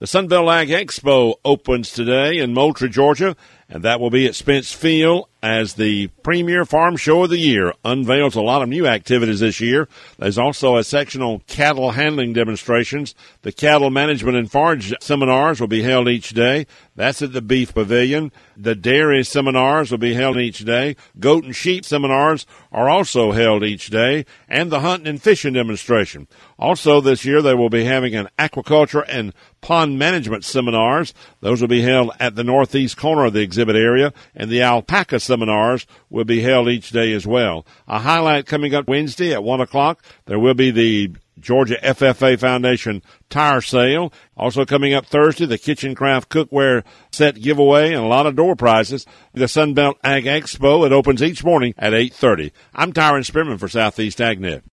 The Sunbelt Ag Expo opens today in Moultrie, Georgia, and that will be at Spence Field as the premier farm show of the year. Unveils a lot of new activities this year. There's also a section on cattle handling demonstrations. The cattle management and forage seminars will be held each day. That's at the Beef Pavilion. The dairy seminars will be held each day. Goat and sheep seminars are also held each day, and the hunting and fishing demonstration. Also this year they will be having an aquaculture and pond management seminars. Those will be held at the northeast corner of the exhibit area, and the alpaca seminars will be held each day as well. A highlight coming up Wednesday at 1 o'clock, there will be the Georgia FFA Foundation tire sale. Also coming up Thursday, the Kitchen Craft Cookware set giveaway and a lot of door prizes. The Sunbelt Ag Expo, it opens each morning at 8:30. I'm Tyron Spearman for Southeast AgNet.